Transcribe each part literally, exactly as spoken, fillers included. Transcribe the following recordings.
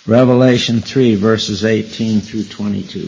Revelation three, verses eighteen through twenty-two.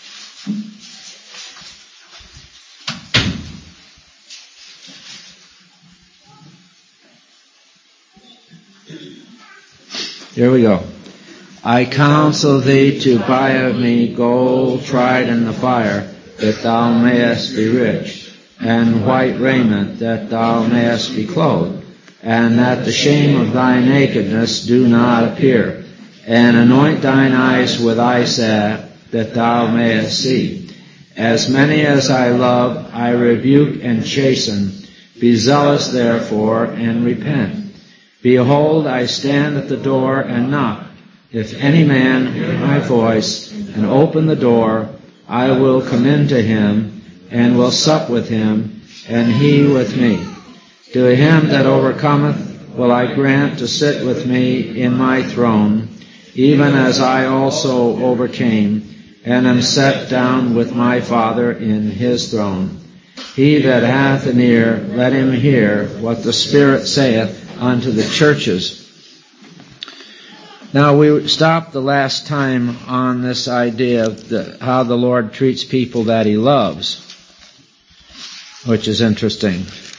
Here we go. I counsel thee to buy of me gold tried in the fire, that thou mayest be rich, and white raiment, that thou mayest be clothed, and that the shame of thy nakedness do not appear, and anoint thine eyes with eye salve, that thou mayest see. As many as I love, I rebuke and chasten. Be zealous therefore, and repent. Behold, I stand at the door and knock. If any man hear my voice and open the door, I will come in to him, and will sup with him, and he with me. To him that overcometh will I grant to sit with me in my throne, even as I also overcame, and am set down with my Father in his throne. He that hath an ear, let him hear what the Spirit saith unto the churches. Now, we stopped the last time on this idea of the, how the Lord treats people that he loves, which is interesting.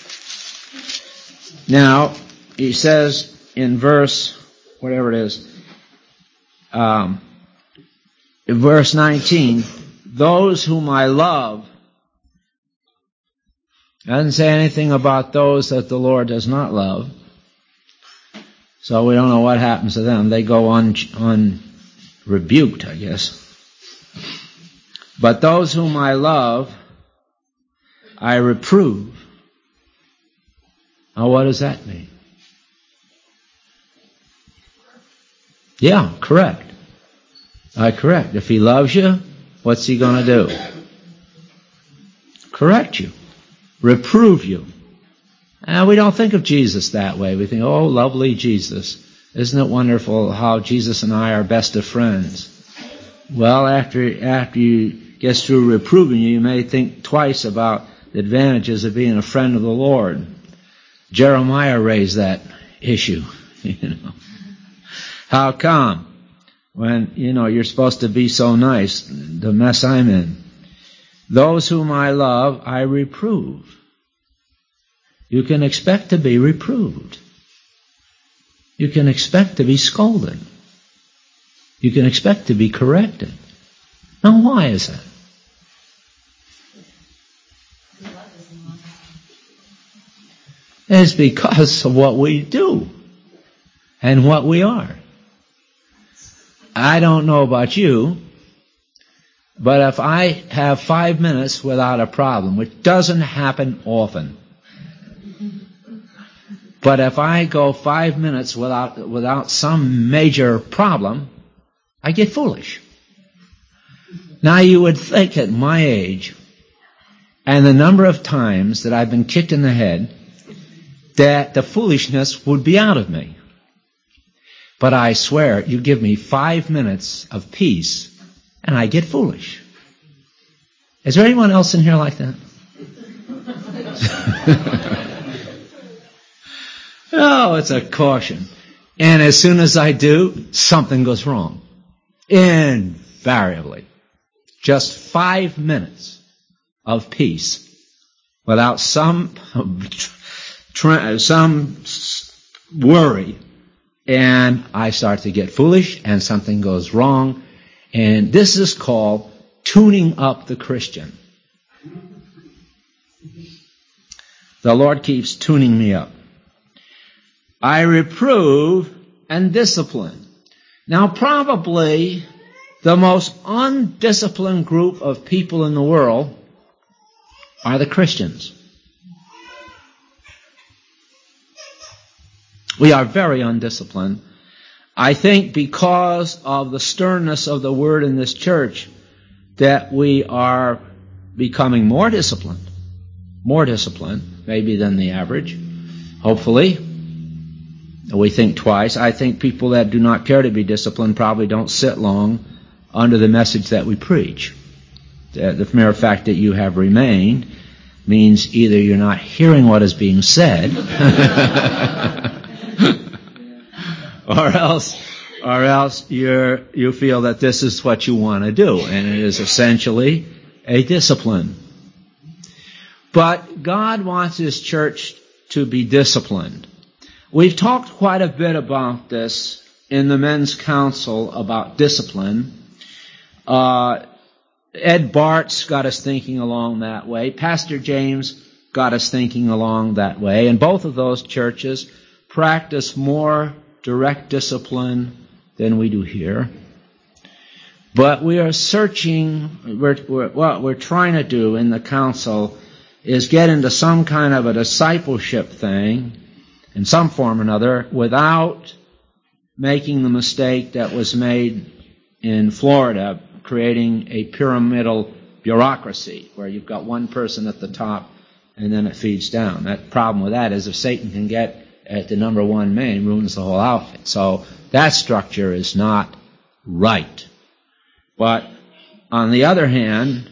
Now, he says in verse, whatever it is, um, in verse nineteen, those whom I love. Doesn't say anything about those that the Lord does not love. So we don't know what happens to them. They go un, unrebuked, I guess. But those whom I love, I reprove. Now, what does that mean? Yeah, correct. I correct. If he loves you, what's he going to do? Correct you. Reprove you. And we don't think of Jesus that way. We think, oh, lovely Jesus. Isn't it wonderful how Jesus and I are best of friends? Well, after after you get through reproving you, you may think twice about the advantages of being a friend of the Lord. Jeremiah raised that issue. You know, how come? When, you know, you're supposed to be so nice, the mess I'm in. Those whom I love, I reprove. You can expect to be reproved. You can expect to be scolded. You can expect to be corrected. Now, why is that? It's because of what we do and what we are. I don't know about you, but if I have five minutes without a problem, which doesn't happen often, but if I go five minutes without without some major problem, I get foolish. Now, you would think at my age, and the number of times that I've been kicked in the head, that the foolishness would be out of me. But I swear, you give me five minutes of peace, and I get foolish. Is there anyone else in here like that? Oh, it's a caution. And as soon as I do, something goes wrong. Invariably. Just five minutes of peace without some, some worry, and I start to get foolish and something goes wrong. And this is called tuning up the Christian. The Lord keeps tuning me up. I reprove and discipline. Now, probably the most undisciplined group of people in the world are the Christians. We are very undisciplined. I think because of the sternness of the word in this church that we are becoming more disciplined, more disciplined maybe than the average, hopefully. We think twice. I think people that do not care to be disciplined probably don't sit long under the message that we preach. The mere fact that you have remained means either you're not hearing what is being said or else or else you're, you feel that this is what you want to do, and it is essentially a discipline. But God wants His church to be disciplined. We've talked quite a bit about this in the Men's Council about discipline. Uh, Ed Bart's got us thinking along that way. Pastor James got us thinking along that way. And both of those churches practice more direct discipline than we do here. But we are searching, we're, we're, what we're trying to do in the council is get into some kind of a discipleship thing in some form or another without making the mistake that was made in Florida, creating a pyramidal bureaucracy where you've got one person at the top and then it feeds down. That problem with that is if Satan can get at the number one man, he ruins the whole outfit. So that structure is not right. But on the other hand,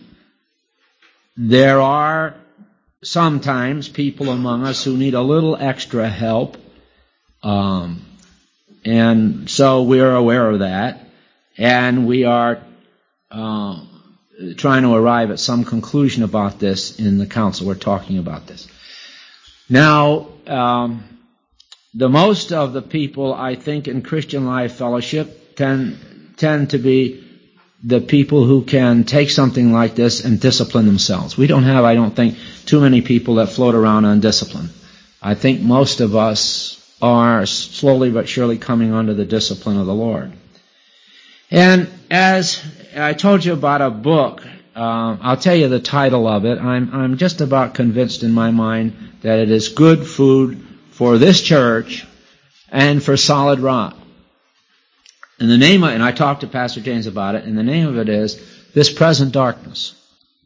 there are sometimes people among us who need a little extra help. Um, and so we are aware of that. And we are uh, trying to arrive at some conclusion about this in the council. We're talking about this. Now, um, the most of the people, I think, in Christian Life Fellowship tend, tend to be the people who can take something like this and discipline themselves. We don't have, I don't think, too many people that float around undisciplined. I think most of us are slowly but surely coming under the discipline of the Lord. And as I told you about a book, um, I'll tell you the title of it. I'm, I'm just about convinced in my mind that it is good food for this church and for Solid Rock. And the name of, and I talked to Pastor James about it, and the name of it is This Present Darkness.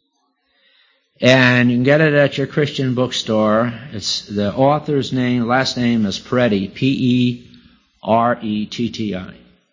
And you can get it at your Christian bookstore. It's the author's name, last name is Peretti, P E R E T T I.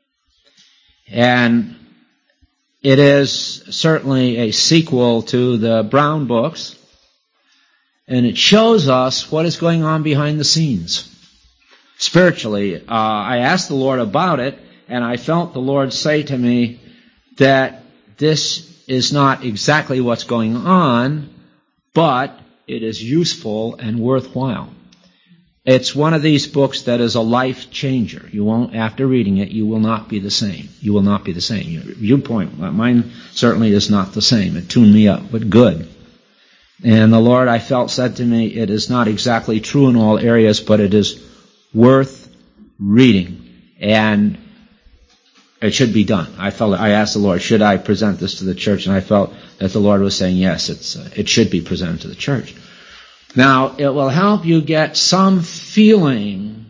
And it is certainly a sequel to the Brown books, and it shows us what is going on behind the scenes. Spiritually, uh, I asked the Lord about it, and I felt the Lord say to me that this is not exactly what's going on, but it is useful and worthwhile. It's one of these books that is a life changer. You won't, after reading it, you will not be the same. You will not be the same. Your viewpoint, mine certainly is not the same. It tuned me up, but good. And the Lord, I felt, said to me, it is not exactly true in all areas, but it is worth reading. And it should be done. I felt, I asked the Lord, should I present this to the church? And I felt that the Lord was saying, yes, it's, uh, it should be presented to the church. Now, it will help you get some feeling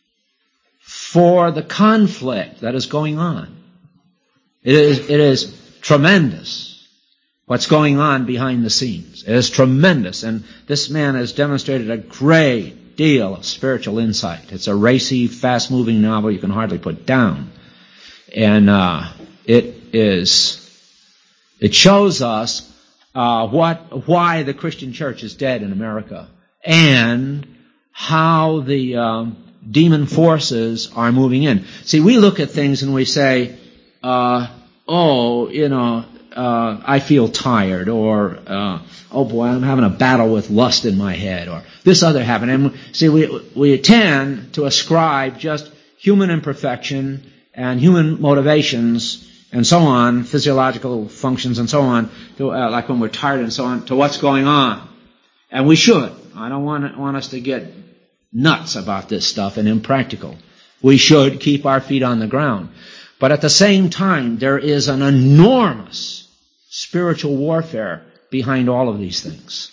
for the conflict that is going on. It is, it is tremendous what's going on behind the scenes. It is tremendous. And this man has demonstrated a great deal of spiritual insight. It's a racy, fast-moving novel you can hardly put down. And uh, it is, it shows us Uh, what, why the Christian church is dead in America, and how the um, demon forces are moving in. See, we look at things and we say, uh, "Oh, you know, uh, I feel tired," or uh, "Oh boy, I'm having a battle with lust in my head," or this other happened. And see, we we tend to ascribe just human imperfection and human motivations and so on, physiological functions and so on, to, uh, like when we're tired and so on, to what's going on. And we should. I don't want, want us to get nuts about this stuff and impractical. We should keep our feet on the ground. But at the same time, there is an enormous spiritual warfare behind all of these things.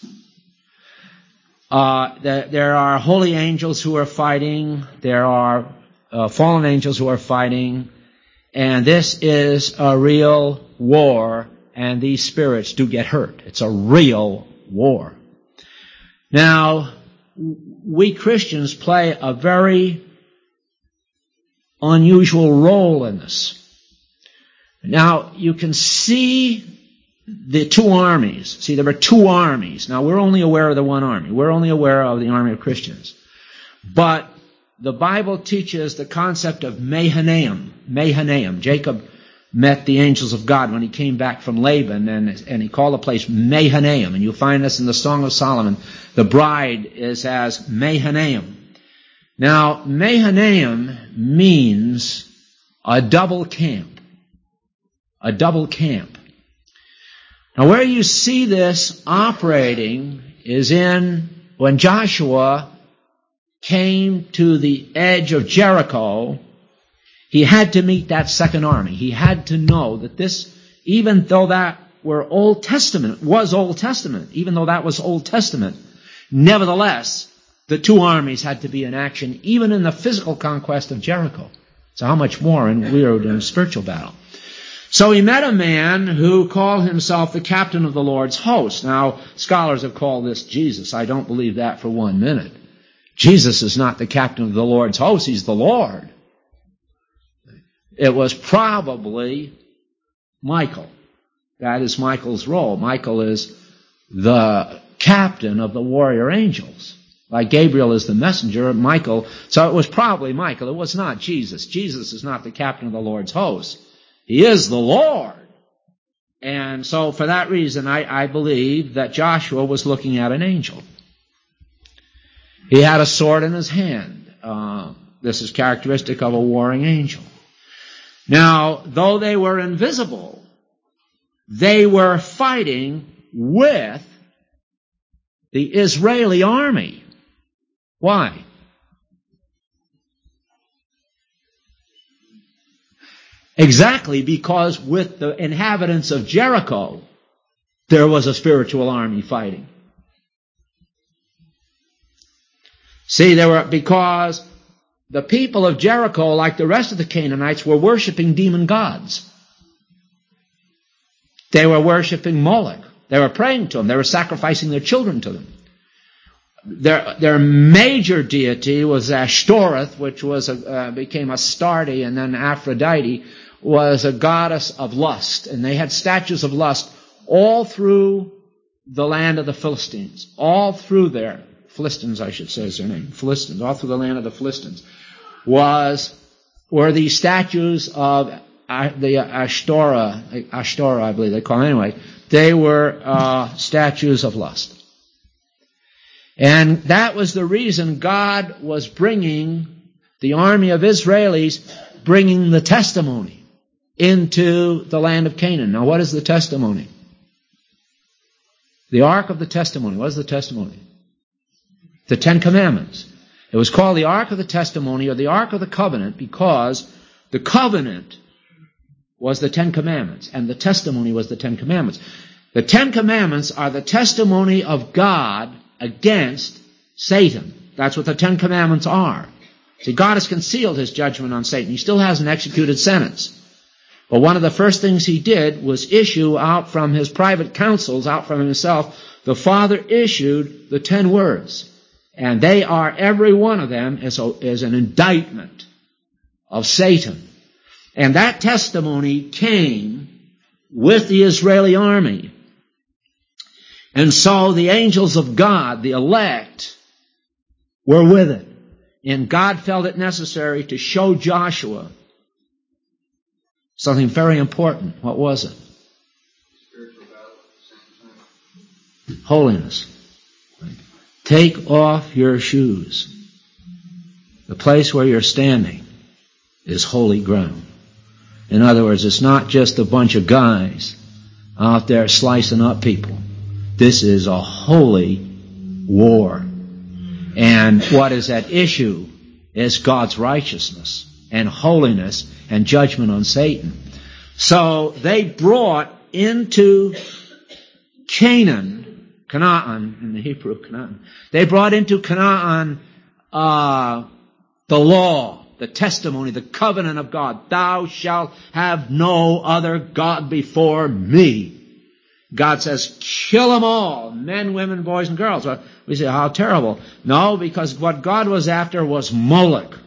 Uh, there, there are holy angels who are fighting. There are uh, fallen angels who are fighting. And this is a real war, and these spirits do get hurt. It's a real war. Now, we Christians play a very unusual role in this. Now, you can see the two armies. See, there were two armies. Now, we're only aware of the one army. We're only aware of the army of Christians. But the Bible teaches the concept of Mahanaim. Mahanaim. Jacob met the angels of God when he came back from Laban, and, and he called the place Mahanaim. And you'll find this in the Song of Solomon. The bride is as Mahanaim. Now, Mahanaim means a double camp. A double camp. Now, where you see this operating is in when Joshua came to the edge of Jericho. He had to meet that second army. He had to know that this, even though that were Old Testament, was Old Testament, even though that was Old Testament, nevertheless, the two armies had to be in action, even in the physical conquest of Jericho. So how much more in weird and spiritual battle? So he met a man who called himself the captain of the Lord's host. Now, scholars have called this Jesus. I don't believe that for one minute. Jesus is not the captain of the Lord's host. He's the Lord. It was probably Michael. That is Michael's role. Michael is the captain of the warrior angels. Like Gabriel is the messenger, Michael. So it was probably Michael. It was not Jesus. Jesus is not the captain of the Lord's host. He is the Lord. And so for that reason, I, I believe that Joshua was looking at an angel. He had a sword in his hand. Uh, this is characteristic of a warring angel. Now, though they were invisible, they were fighting with the Israeli army. Why? Exactly because with the inhabitants of Jericho, there was a spiritual army fighting. See, there were, because the people of Jericho, like the rest of the Canaanites, were worshiping demon gods. They were worshiping Moloch. They were praying to them. They were sacrificing their children to them. Their, their major deity was Ashtoreth, which was a, uh, became Astarte, and then Aphrodite was a goddess of lust. And they had statues of lust all through the land of the Philistines. All through there. Philistines, I should say is their name. Philistines. All through the land of the Philistines. Was, were these statues of uh, the Ashtoreth, Ashtoreth, I believe they call them anyway. They were uh, statues of lust. And that was the reason God was bringing the army of Israelis, bringing the testimony into the land of Canaan. Now, what is the testimony? The Ark of the Testimony. What is the testimony? The Ten Commandments. It was called the Ark of the Testimony or the Ark of the Covenant because the covenant was the Ten Commandments and the testimony was the Ten Commandments. The Ten Commandments are the testimony of God against Satan. That's what the Ten Commandments are. See, God has concealed His judgment on Satan. He still hasn't executed sentence. But one of the first things He did was issue out from His private counsels, out from Himself, the Father issued the ten words. And they are, every one of them is, a, is an indictment of Satan. And that testimony came with the Israeli army. And so the angels of God, the elect, were with it. And God felt it necessary to show Joshua something very important. What was it? Spiritual battle at the same time. Holiness. Take off your shoes. The place where you're standing is holy ground. In other words, it's not just a bunch of guys out there slicing up people. This is a holy war. And what is at issue is God's righteousness and holiness and judgment on Satan. So they brought into Canaan, Canaan, in the Hebrew, Canaan, they brought into Canaan uh, the law, the testimony, the covenant of God. Thou shalt have no other God before me. God says, kill them all, men, women, boys, and girls. Well, we say, how terrible. No, because what God was after was Moloch.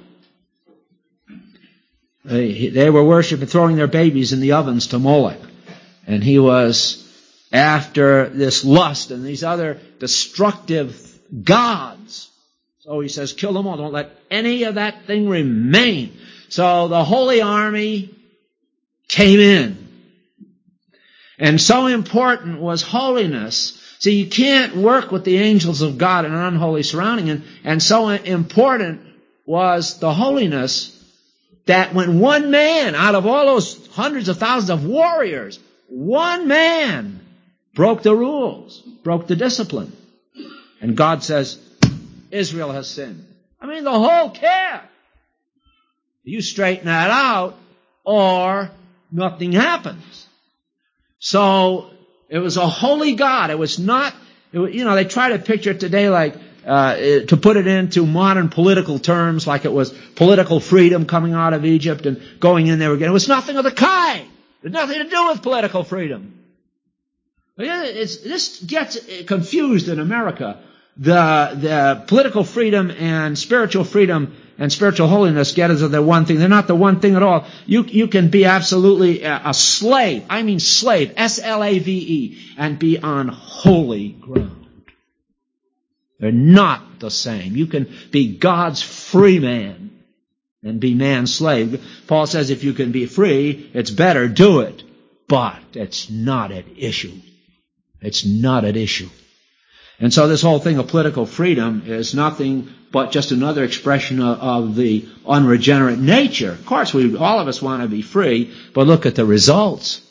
They, they were worshiping, throwing their babies in the ovens to Moloch. And He was after this lust and these other destructive gods. So So he says, kill them all. Don't let any of that thing remain. So the Holy Army came in. And so important was holiness. See, you can't work with the angels of God in an unholy surrounding. And, and so important was the holiness that when one man, out of all those hundreds of thousands of warriors, one man broke the rules, broke the discipline. And God says, Israel has sinned. I mean, the whole camp. You straighten that out, or nothing happens. So, it was a holy God. It was not, it was, you know, they try to picture it today like, uh, to put it into modern political terms, like it was political freedom coming out of Egypt and going in there again. It was nothing of the kind. It had nothing to do with political freedom. It's, this gets confused in America. The, the political freedom and spiritual freedom and spiritual holiness get as the one thing. They're not the one thing at all. You, you can be absolutely a, a slave. I mean slave. S L A V E. And be on holy ground. They're not the same. You can be God's free man and be man's slave. Paul says if you can be free, it's better, do it. But it's not at issue. It's not at issue. And so this whole thing of political freedom is nothing but just another expression of, of the unregenerate nature. Of course, we all of us want to be free, but look at the results.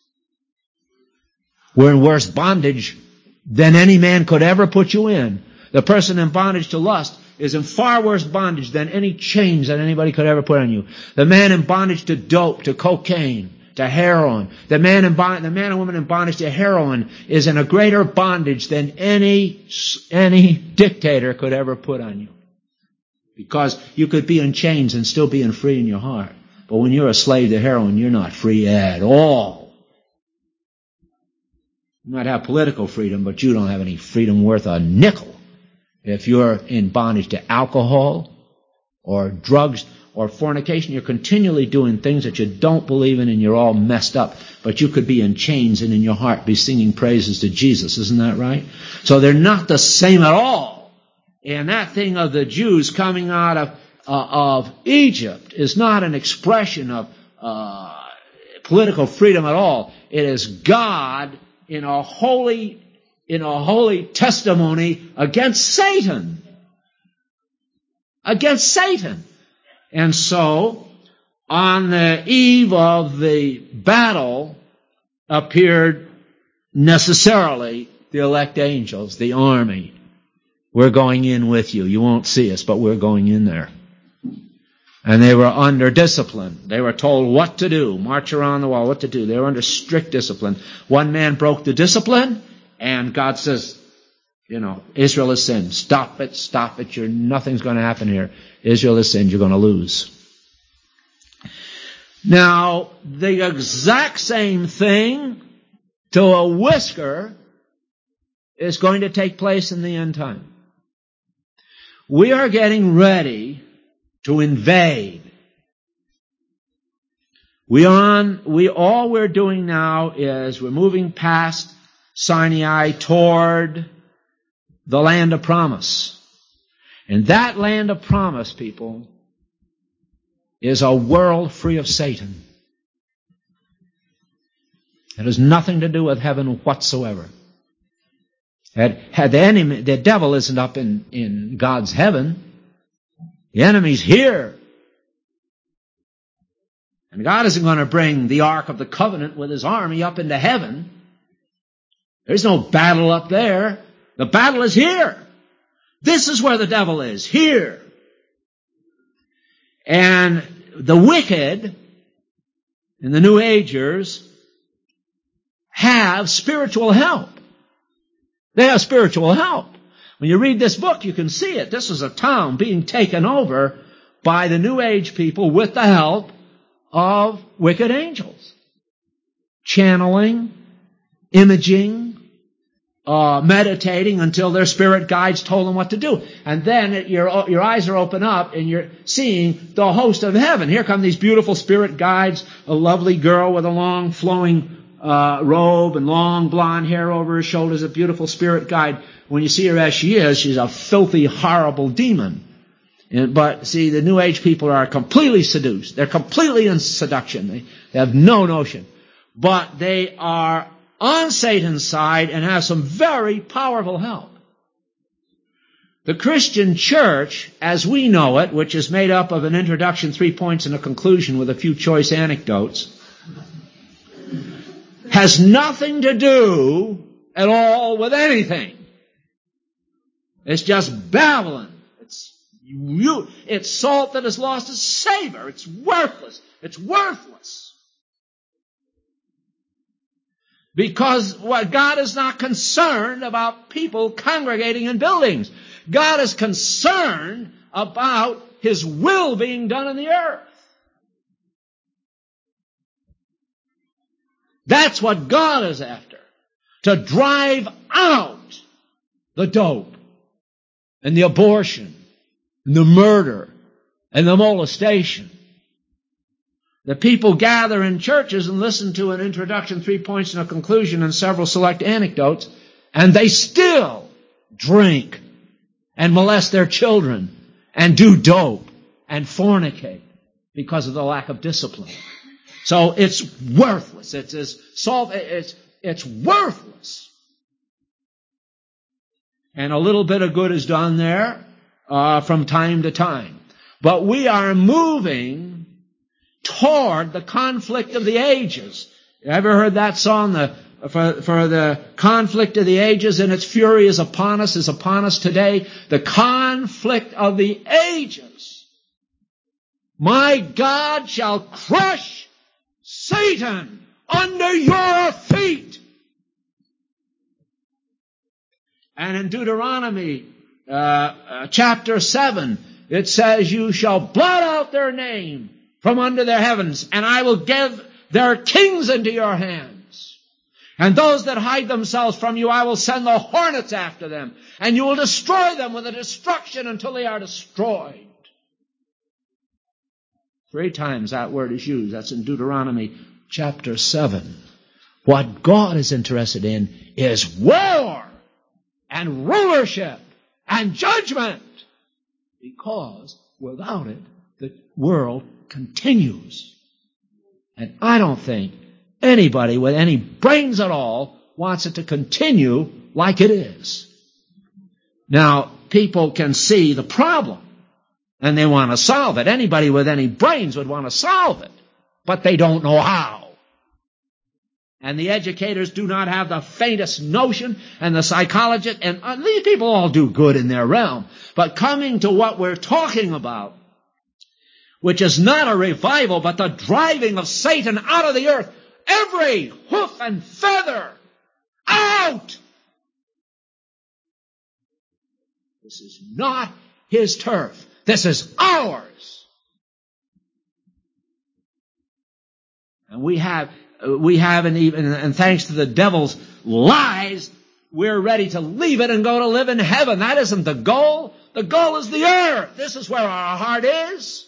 We're in worse bondage than any man could ever put you in. The person in bondage to lust is in far worse bondage than any chains that anybody could ever put on you. The man in bondage to dope, to cocaine, to heroin. The man in bond, the man and woman in bondage to heroin is in a greater bondage than any, any dictator could ever put on you. Because you could be in chains and still being free in your heart. But when you're a slave to heroin, you're not free at all. You might have political freedom, but you don't have any freedom worth a nickel. If you're in bondage to alcohol or drugs or fornication, you're continually doing things that you don't believe in and you're all messed up. But you could be in chains and in your heart be singing praises to Jesus. Isn't that right? So they're not the same at all. And that thing of the Jews coming out of, uh, of Egypt is not an expression of uh, political freedom at all. It is God in a holy in a holy testimony against Satan. Against Satan. And so, on the eve of the battle appeared necessarily the elect angels, the army. We're going in with you. You won't see us, but we're going in there. And they were under discipline. They were told what to do, march around the wall, what to do. They were under strict discipline. One man broke the discipline, and God says, you know, Israel has sinned. Stop it, stop it. You're, nothing's going to happen here. Israel has sinned. You're going to lose. Now, the exact same thing to a whisker is going to take place in the end time. We are getting ready to invade. We on, we, all we're doing now is we're moving past Sinai toward the land of promise. And that land of promise, people, is a world free of Satan. It has nothing to do with heaven whatsoever. Had, had the enemy, the devil isn't up in, in God's heaven. The enemy's here. And God isn't going to bring the Ark of the Covenant with His army up into heaven. There's no battle up there. The battle is here. This is where the devil is, here. And the wicked and the New Agers have spiritual help. They have spiritual help. When you read this book, you can see it. This is a town being taken over by the New Age people with the help of wicked angels. Channeling, imaging, uh, meditating until their spirit guides told them what to do. And then it, your, your eyes are open up and you're seeing the host of heaven. Here come these beautiful spirit guides, a lovely girl with a long flowing uh, robe and long blonde hair over her shoulders, a beautiful spirit guide when you see her as she is, she's a filthy, horrible demon. And, but see, the New Age people are completely seduced. They're completely in seduction. They, they have no notion. But they are on Satan's side and have some very powerful help. The Christian church, as we know it, which is made up of an introduction, three points, and a conclusion with a few choice anecdotes, has nothing to do at all with anything. It's just babbling. It's you, it's salt that has lost its savor. It's worthless. It's worthless. Because what God is not concerned about people congregating in buildings. God is concerned about His will being done in the earth. That's what God is after. To drive out the dope and the abortion and the murder and the molestation. The people gather in churches and listen to an introduction, three points, and a conclusion, and several select anecdotes, and they still drink and molest their children and do dope and fornicate because of the lack of discipline. So it's worthless. It's as salt. It's it's worthless. And a little bit of good is done there uh, from time to time. But we are moving toward the conflict of the ages. You ever heard that song? The, for, for the conflict of the ages, and its fury is upon us, is upon us today. The conflict of the ages. My God shall crush Satan under your feet. And in Deuteronomy uh, uh, chapter seven, it says, you shall blot out their name from under their heavens, and I will give their kings into your hands. And those that hide themselves from you, I will send the hornets after them, and you will destroy them with a destruction until they are destroyed. Three times that word is used. That's in Deuteronomy chapter seven. What God is interested in is war and rulership and judgment, because without it, the world continues. And I don't think anybody with any brains at all wants it to continue like it is. Now, people can see the problem, and they want to solve it. Anybody with any brains would want to solve it, but they don't know how. And the educators do not have the faintest notion, and the psychologists, and uh, these people all do good in their realm. But coming to what we're talking about, which is not a revival, but the driving of Satan out of the earth, every hoof and feather out. This is not his turf. This is ours. And we have, we haven't even, and thanks to the devil's lies, we're ready to leave it and go to live in heaven. That isn't the goal. The goal is the earth. This is where our heart is.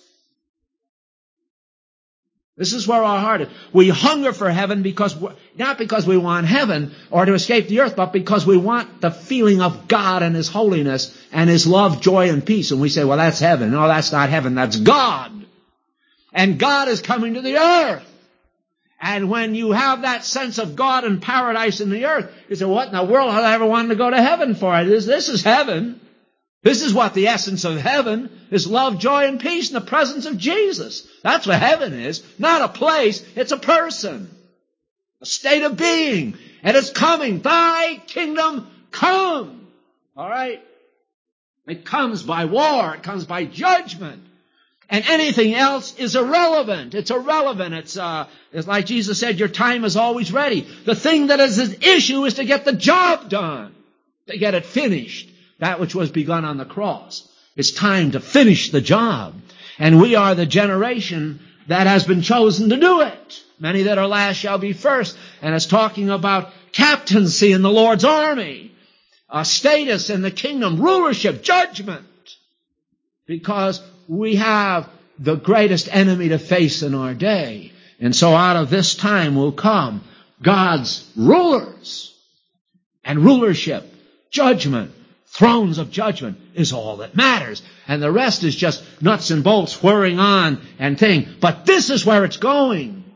This is where our heart is. We hunger for heaven because, not because we want heaven or to escape the earth, but because we want the feeling of God and His holiness and His love, joy, and peace. And we say, well, that's heaven. No, that's not heaven. That's God. And God is coming to the earth. And when you have that sense of God and paradise in the earth, you say, what in the world have I ever wanted to go to heaven for? This, this is heaven. This is what the essence of heaven is: love, joy, and peace in the presence of Jesus. That's what heaven is. Not a place, it's a person. A state of being. And it's coming. Thy kingdom come. All right? It comes by war. It comes by judgment. And anything else is irrelevant. It's irrelevant. It's, uh, it's like Jesus said, your time is always ready. The thing that is at issue is to get the job done. To get it finished. That which was begun on the cross. It's time to finish the job. And we are the generation that has been chosen to do it. Many that are last shall be first. And it's talking about captaincy in the Lord's army. A status in the kingdom, rulership, judgment. Because we have the greatest enemy to face in our day. And so out of this time will come God's rulers and rulership, Judgment, thrones of judgment is all that matters. And the rest is just nuts and bolts whirring on and thing. But this is where it's going.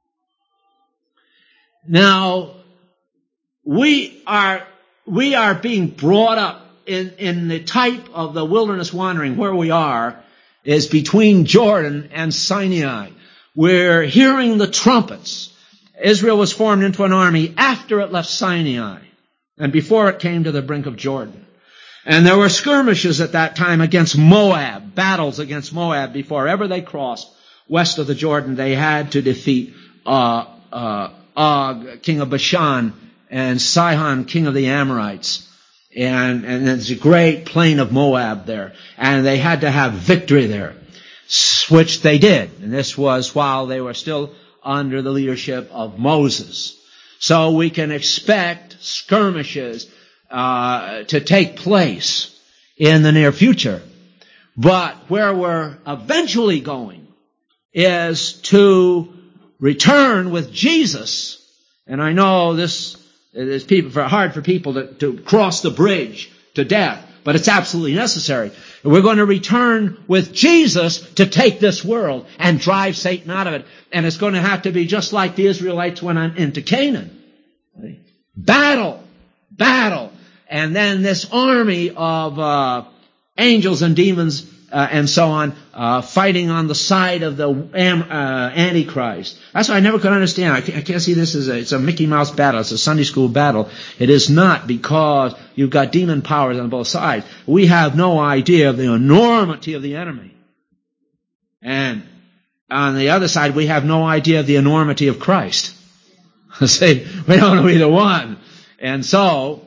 Now, we are, we are being brought up in, in the type of the wilderness wandering where we are is between Jordan and Sinai. We're hearing the trumpets. Israel was formed into an army after it left Sinai and before it came to the brink of Jordan. And there were skirmishes at that time against Moab, battles against Moab. Before ever they crossed west of the Jordan, they had to defeat uh, uh, Og, king of Bashan, and Sihon, king of the Amorites. And, and there's a great plain of Moab there. And they had to have victory there, which they did. And this was while they were still under the leadership of Moses. So we can expect skirmishes uh, to take place in the near future. But where we're eventually going is to return with Jesus. And I know this is people, for, hard for people to, to cross the bridge to death, but it's absolutely necessary. We're going to return with Jesus to take this world and drive Satan out of it. And it's going to have to be just like the Israelites went on into Canaan. Battle, battle. And then this army of uh, angels and demons uh, and so on uh, fighting on the side of the am, uh, Antichrist. That's what I never could understand. I can't, I can't see this as a, it's a Mickey Mouse battle. It's a Sunday school battle. It is not, because you've got demon powers on both sides. We have no idea of the enormity of the enemy. And on the other side, we have no idea of the enormity of Christ. See, we don't know either one. And so,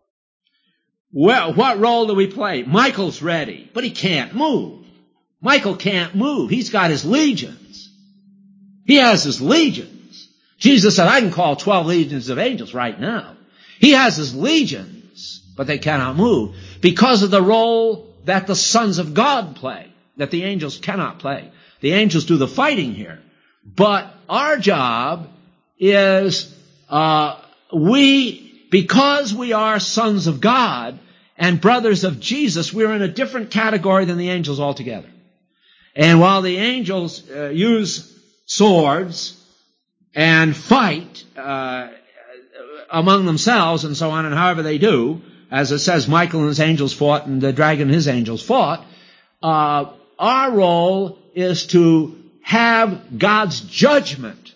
well, what role do we play? Michael's ready, but he can't move. Michael can't move. He's got his legions. He has his legions. Jesus said, I can call twelve legions of angels right now. He has his legions, but they cannot move because of the role that the sons of God play, that the angels cannot play. The angels do the fighting here. But our job is, uh, we, because we are sons of God and brothers of Jesus, we're in a different category than the angels altogether. And while the angels uh, use swords and fight uh, among themselves and so on, and however they do, as it says, Michael and his angels fought and the dragon and his angels fought, uh, our role is to have God's judgment.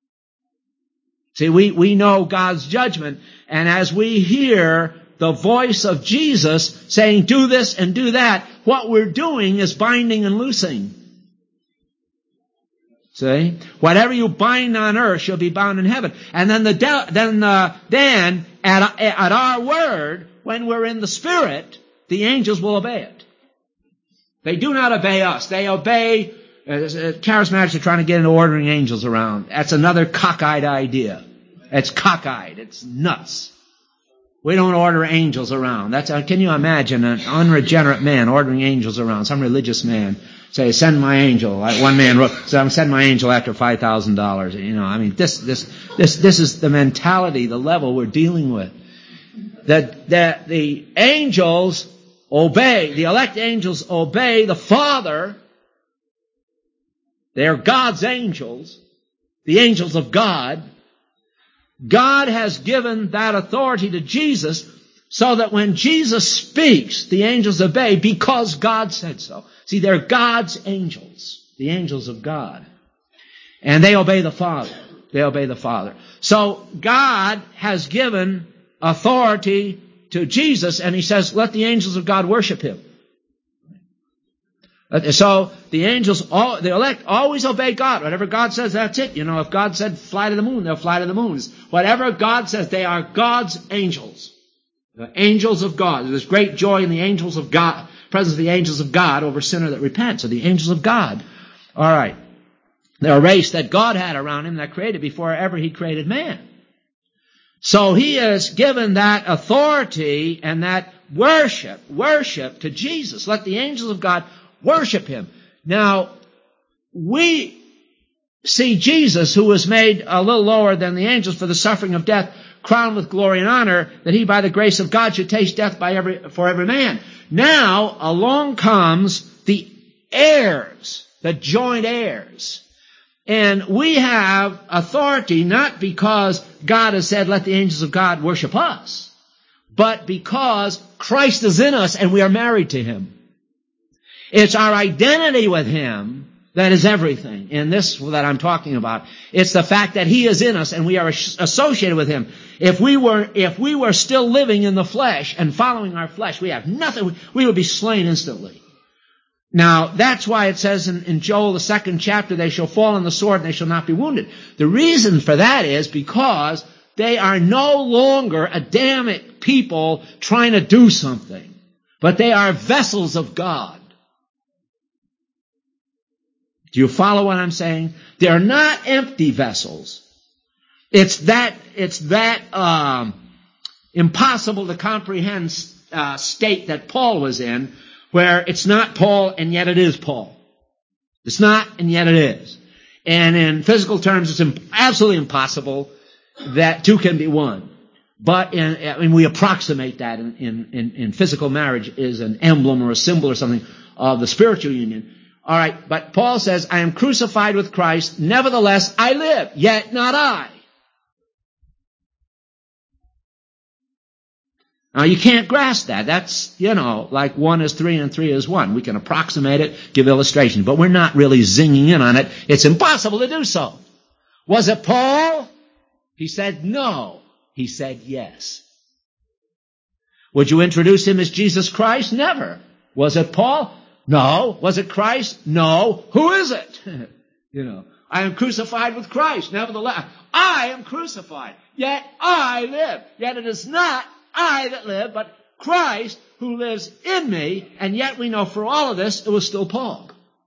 See, we, we know God's judgment, and as we hear the voice of Jesus saying, do this and do that, what we're doing is binding and loosing. See? Whatever you bind on earth shall be bound in heaven. And then the de- then uh, then at, at our word, when we're in the Spirit, the angels will obey it. They do not obey us. They obey. Uh, charismatics are trying to get into ordering angels around. That's another cockeyed idea. It's cockeyed. It's nuts. We don't order angels around. That's uh, can you imagine an unregenerate man ordering angels around? Some religious man say, "Send my angel." Like one man wrote, "So send my angel after five thousand dollars." You know, I mean, this this this this is the mentality, the level we're dealing with. That that the angels obey, the elect angels obey the Father. They are God's angels, the angels of God. God has given that authority to Jesus so that when Jesus speaks, the angels obey because God said so. See, they're God's angels, the angels of God. And they obey the Father. They obey the Father. So God has given authority to Jesus, and he says, let the angels of God worship him. So the angels, all, the elect, always obey God. Whatever God says, that's it. You know, if God said fly to the moon, they'll fly to the moon. Whatever God says, they are God's angels. The angels of God. There's great joy in the angels of God, presence of the angels of God over sinner that repents. So the angels of God. All right. They're a race that God had around him that created before ever he created man. So he has given that authority and that worship, worship to Jesus. Let the angels of God worship him. Now, we see Jesus, who was made a little lower than the angels for the suffering of death, crowned with glory and honor, that he by the grace of God should taste death by every, for every man. Now along comes the heirs, the joint heirs. And we have authority not because God has said, let the angels of God worship us, but because Christ is in us and we are married to him. It's our identity with him that is everything in this that I'm talking about. It's the fact that he is in us and we are associated with him. If we were, if we were still living in the flesh and following our flesh, we have nothing, we would be slain instantly. Now, that's why it says in, in Joel, the second chapter, they shall fall on the sword and they shall not be wounded. The reason for that is because they are no longer Adamic people trying to do something, but they are vessels of God. Do you follow what I'm saying? They're not empty vessels. It's that, it's that, um, impossible to comprehend, uh, state that Paul was in, where it's not Paul and yet it is Paul. It's not and yet it is. And in physical terms, it's imp- absolutely impossible that two can be one. But in, I mean, we approximate that in, in, in physical marriage is an emblem or a symbol or something of the spiritual union. All right, but Paul says, I am crucified with Christ, nevertheless I live, yet not I. Now, you can't grasp that. That's, you know, like one is three and three is one. We can approximate it, give illustrations, but we're not really zinging in on it. It's impossible to do so. Was it Paul? He said no. He said yes. Would you introduce him as Jesus Christ? Never. Was it Paul? No. Was it Christ? No. Who is it? You know, I am crucified with Christ. Nevertheless, I am crucified. Yet I live. Yet it is not I that live, but Christ who lives in me. And yet we know for all of this, it was still Paul.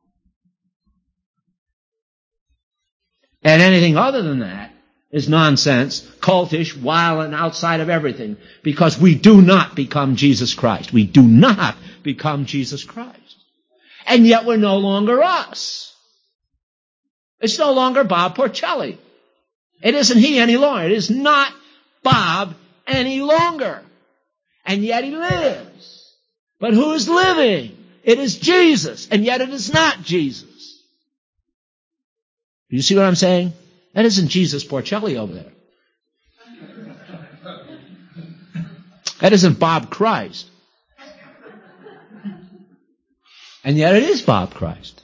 And anything other than that is nonsense, cultish, wild, and outside of everything. Because we do not become Jesus Christ. We do not become Jesus Christ. And yet we're no longer us. It's no longer Bob Porcelli. It isn't he any longer. It is not Bob any longer. And yet he lives. But who is living? It is Jesus. And yet it is not Jesus. Do you see what I'm saying? That isn't Jesus Porcelli over there. That isn't Bob Christ. And yet it is Bob Christ.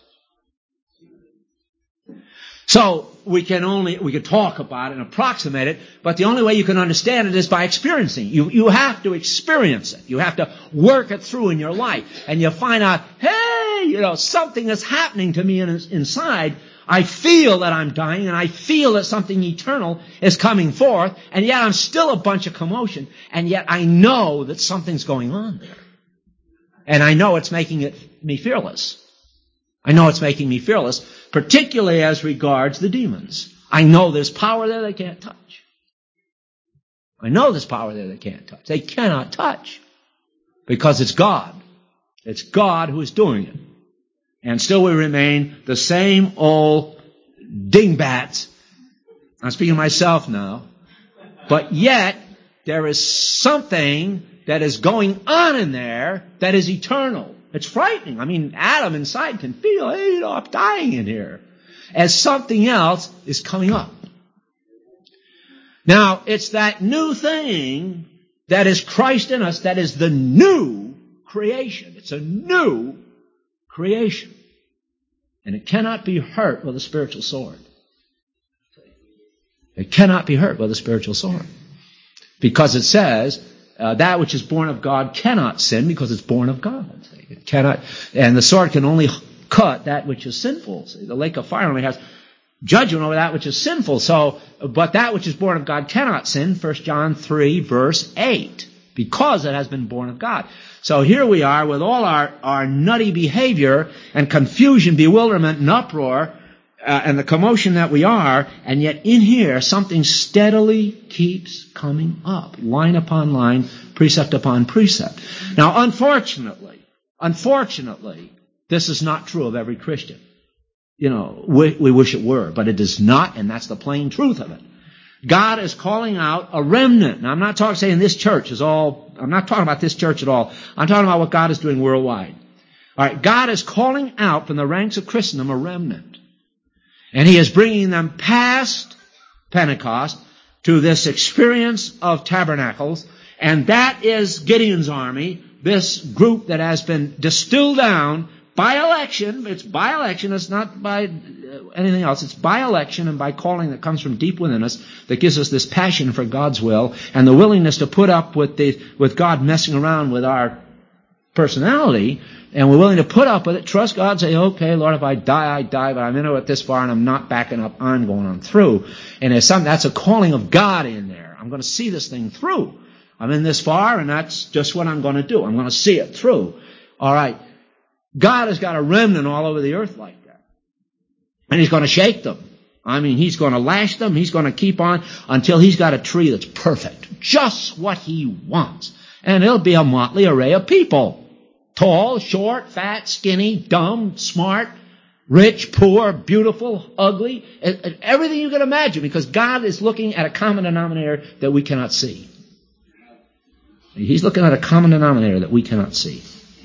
So we can only, we can talk about it and approximate it, but the only way you can understand it is by experiencing. You, you have to experience it. You have to work it through in your life. And you find out, hey, you know, something is happening to me in, inside. I feel that I'm dying and I feel that something eternal is coming forth, and yet I'm still a bunch of commotion, and yet I know that something's going on there. And I know it's making it me fearless. I know it's making me fearless, particularly as regards the demons. I know there's power there they can't touch. I know there's power there they can't touch. They cannot touch. Because it's God. It's God who is doing it. And still we remain the same old dingbats. I'm speaking of myself now. But yet, there is something that is going on in there that is eternal. It's frightening. I mean, Adam inside can feel, hey, you know, I'm dying in here. As something else is coming up. Now, it's that new thing that is Christ in us that is the new creation. It's a new creation. And it cannot be hurt with a spiritual sword. It cannot be hurt with a spiritual sword. Because it says, uh, that which is born of God cannot sin because it's born of God. It cannot, and the sword can only cut that which is sinful. See, the lake of fire only has judgment over that which is sinful. So, but that which is born of God cannot sin, First John three, verse eight, because it has been born of God. So here we are with all our, our nutty behavior and confusion, bewilderment, and uproar, uh, and the commotion that we are, and yet in here something steadily keeps coming up, line upon line, precept upon precept. Now, unfortunately, unfortunately, this is not true of every Christian. You know, we, we wish it were, but it is not, and that's the plain truth of it. God is calling out a remnant. Now, I'm not talking saying this church is all, I'm not talking about this church at all. I'm talking about what God is doing worldwide. All right, God is calling out from the ranks of Christendom a remnant. And He is bringing them past Pentecost to this experience of tabernacles. And that is Gideon's army, this group that has been distilled down by election. It's by election. It's not by anything else. It's by election and by calling that comes from deep within us that gives us this passion for God's will and the willingness to put up with the with God messing around with our personality. And we're willing to put up with it, trust God, say, okay, Lord, if I die, I die, but I'm into it this far and I'm not backing up. I'm going on through. And there's some, that's a calling of God in there. I'm going to see this thing through. I'm in this far, and that's just what I'm going to do. I'm going to see it through. All right. God has got a remnant all over the earth like that. And He's going to shake them. I mean, He's going to lash them. He's going to keep on until He's got a tree that's perfect. Just what He wants. And it'll be a motley array of people. Tall, short, fat, skinny, dumb, smart, rich, poor, beautiful, ugly. Everything you can imagine, because God is looking at a common denominator that we cannot see. He's looking at a common denominator that we cannot see.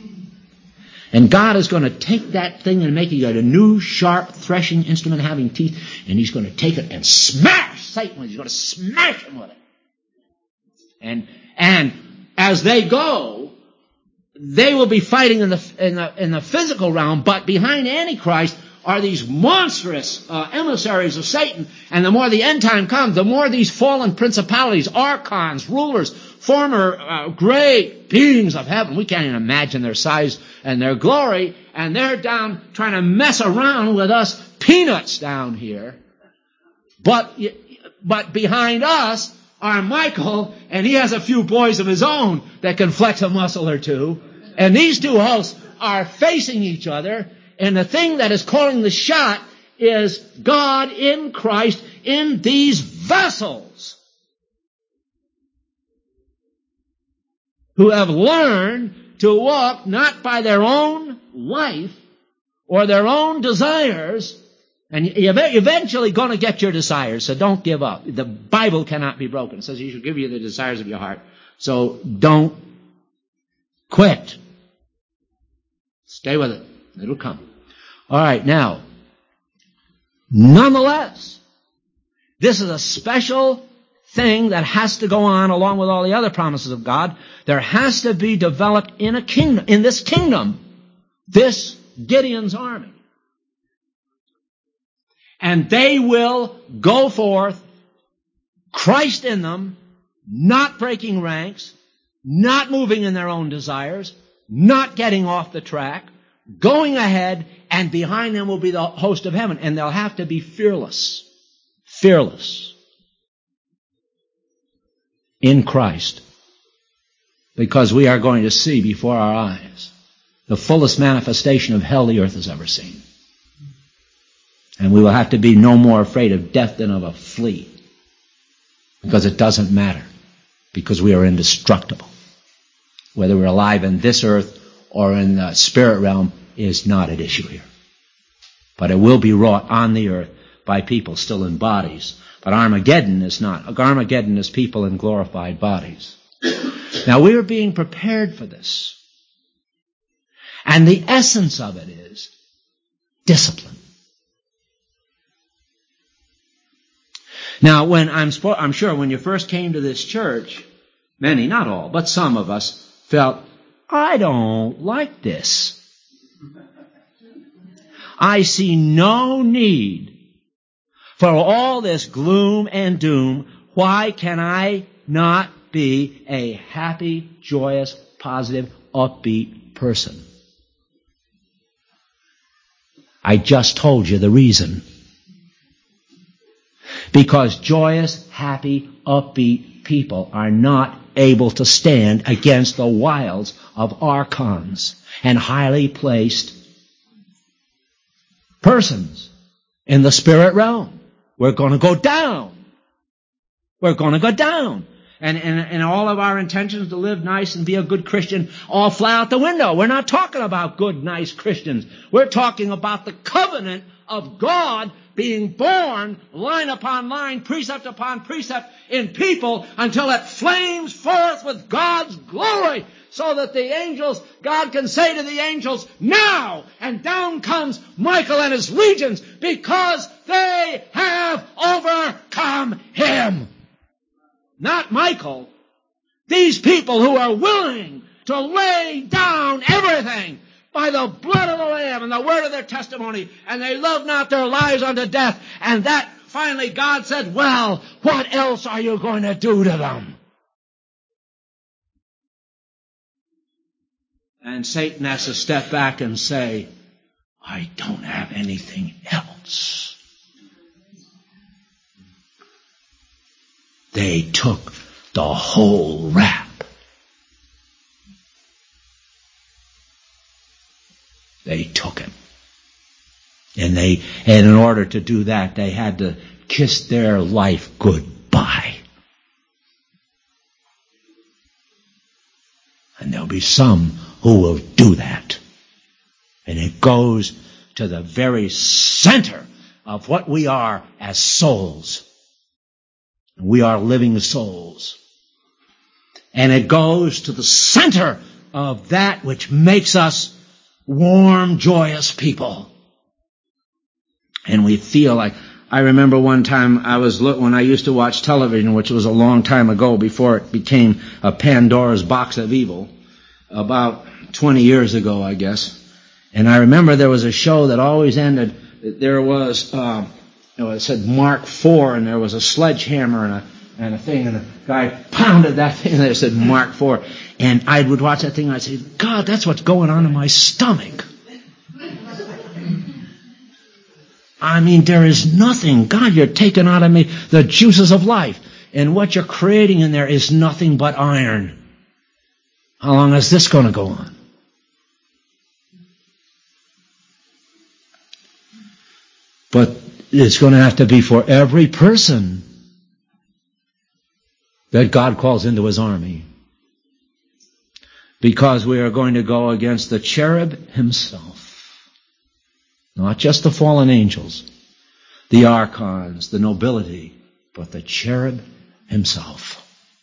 And God is going to take that thing and make it a new, sharp, threshing instrument having teeth, and He's going to take it and smash Satan with it. He's going to smash him with it. And, and as they go, they will be fighting in the, in the, in the physical realm, but behind Antichrist are these monstrous uh, emissaries of Satan. And the more the end time comes, the more these fallen principalities, archons, rulers, former uh, great beings of heaven, we can't even imagine their size and their glory, and they're down trying to mess around with us peanuts down here. But, but behind us are Michael, and he has a few boys of his own that can flex a muscle or two. And these two hosts are facing each other, and the thing that is calling the shot is God in Christ in these vessels who have learned to walk not by their own life or their own desires. And you're eventually going to get your desires, so don't give up. The Bible cannot be broken. It says He should give you the desires of your heart. So don't quit. Stay with it. It'll come. All right, now, nonetheless, this is a special thing that has to go on along with all the other promises of God. There has to be developed in a kingdom, in this kingdom, this Gideon's army. And they will go forth, Christ in them, not breaking ranks, not moving in their own desires, not getting off the track, going ahead, and behind them will be the host of heaven. And they'll have to be fearless. Fearless. In Christ. Because we are going to see before our eyes the fullest manifestation of hell the earth has ever seen. And we will have to be no more afraid of death than of a flea. Because it doesn't matter. Because we are indestructible. Whether we're alive in this earth or in the spirit realm is not at issue here. But it will be wrought on the earth by people still in bodies. But Armageddon is not. Armageddon is people in glorified bodies. Now we are being prepared for this. And the essence of it is discipline. Now, when I'm, spo- I'm sure when you first came to this church, many, not all, but some of us felt, I don't like this. I see no need for all this gloom and doom. Why can I not be a happy, joyous, positive, upbeat person? I just told you the reason. Because joyous, happy, upbeat people are not able to stand against the wiles of archons and highly placed persons in the spirit realm. We're going to go down. We're going to go down. And, and, and all of our intentions to live nice and be a good Christian all fly out the window. We're not talking about good, nice Christians. We're talking about the covenant of God being born line upon line, precept upon precept in people until it flames forth with God's glory, so that the angels, God can say to the angels, now, and down comes Michael and his legions, because they have overcome him. Not Michael. These people who are willing to lay down everything by the blood of the Lamb and the word of their testimony, and they love not their lives unto death. And that finally God said, well, what else are you going to do to them? And Satan has to step back and say, I don't have anything else. They took the whole rap. They took him. And they, and in order to do that, they had to kiss their life goodbye. And there'll be some who will do that. And it goes to the very center of what we are as souls. We are living souls. And it goes to the center of that which makes us warm, joyous people. And we feel like, I remember one time I was, when I used to watch television, which was a long time ago before it became a Pandora's box of evil, about twenty years ago, I guess. And I remember there was a show that always ended, there was, uh, you know, it said Mark four, and there was a sledgehammer and a, and a thing, and a guy pounded that thing, and it said Mark four. And I would watch that thing, and I'd say, God, that's what's going on in my stomach. I mean, there is nothing. God, you're taking out of me the juices of life. And what you're creating in there is nothing but iron. How long is this going to go on? But it's going to have to be for every person that God calls into his army. Because we are going to go against the cherub himself. Not just the fallen angels, the archons, the nobility, but the cherub himself.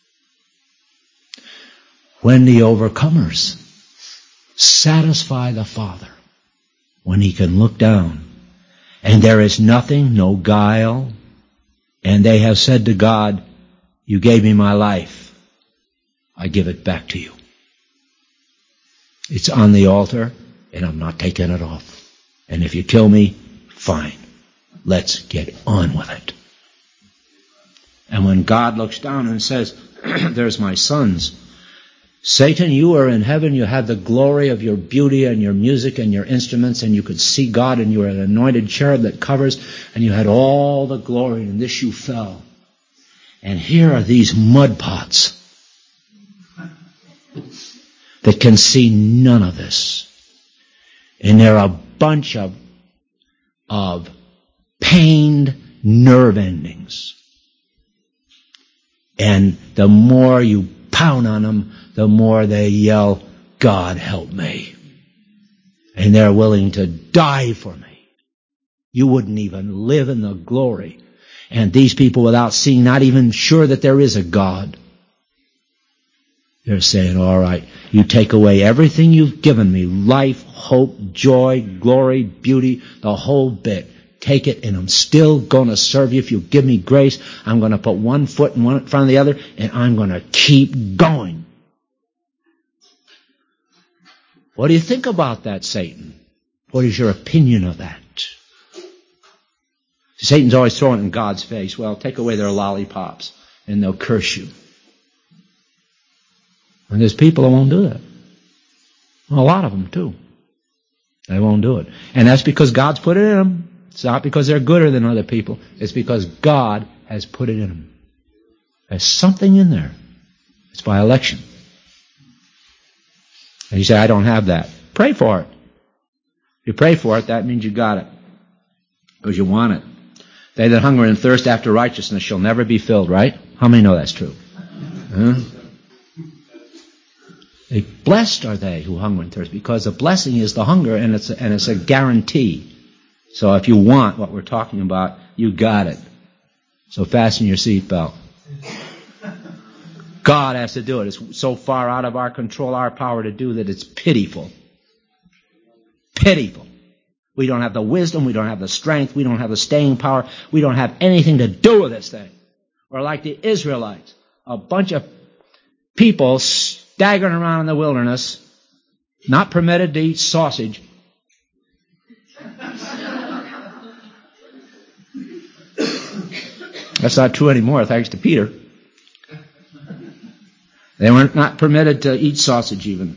When the overcomers satisfy the Father, when he can look down, and there is nothing, no guile, and they have said to God, you gave me my life, I give it back to you. It's on the altar, and I'm not taking it off. And if you kill me, fine. Let's get on with it. And when God looks down and says, there's my sons. Satan, you were in heaven, you had the glory of your beauty and your music and your instruments, and you could see God, and you were an anointed cherub that covers, and you had all the glory, and this you fell. And here are these mud pots that can see none of this. And they're a bunch of, of pained nerve endings. And the more you pound on them, the more they yell, God help me. And they're willing to die for me. You wouldn't even live in the glory. And these people, without seeing, not even sure that there is a God, they're saying, all right, you take away everything you've given me, life, hope, joy, glory, beauty, the whole bit. Take it, and I'm still going to serve you. If you give me grace, I'm going to put one foot in, one in front of the other, and I'm going to keep going. What do you think about that, Satan? What is your opinion of that? Satan's always throwing it in God's face. Well, take away their lollipops, and they'll curse you. And there's people that won't do that. Well, a lot of them, too. They won't do it. And that's because God's put it in them. It's not because they're gooder than other people. It's because God has put it in them. There's something in there. It's by election. And you say, I don't have that. Pray for it. If you pray for it, that means you got it. Because you want it. They that hunger and thirst after righteousness shall never be filled, right? How many know that's true? Huh? Blessed are they who hunger and thirst, because the blessing is the hunger, and it's a, and it's a guarantee. So if you want what we're talking about, you got it. So fasten your seatbelt. God has to do it. It's so far out of our control, our power to do that it's pitiful. Pitiful. We don't have the wisdom, we don't have the strength, we don't have the staying power, we don't have anything to do with this thing. We're like the Israelites, a bunch of people staggering around in the wilderness, not permitted to eat sausage. That's not true anymore, thanks to Peter. They weren't not permitted to eat sausage even.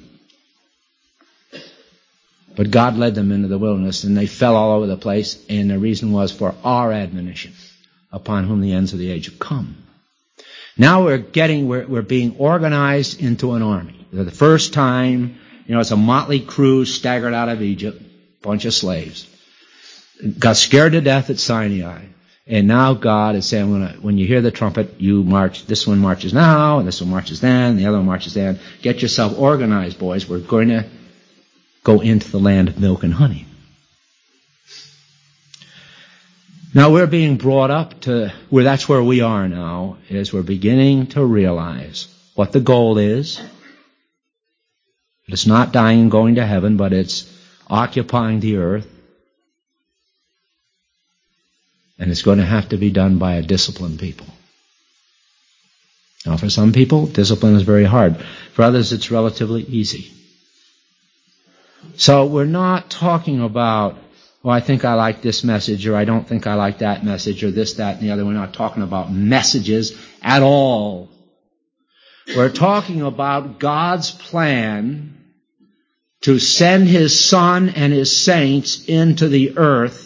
But God led them into the wilderness, and they fell all over the place, and the reason was for our admonition, upon whom the ends of the age have come. Now we're getting, we're, we're being organized into an army. For the first time, you know, it's a motley crew staggered out of Egypt, bunch of slaves. Got scared to death at Sinai. And now God is saying, when, I, when you hear the trumpet, you march. This one marches now, and this one marches then, and the other one marches then. Get yourself organized, boys. We're going to go into the land of milk and honey. Now we're being brought up to where that's where we are now, is we're beginning to realize what the goal is. It's not dying and going to heaven, but it's occupying the earth. And it's going to have to be done by a disciplined people. Now for some people, discipline is very hard. For others, it's relatively easy. So we're not talking about, well, I think I like this message, or I don't think I like that message, or this, that, and the other. We're not talking about messages at all. We're talking about God's plan to send His Son and His saints into the earth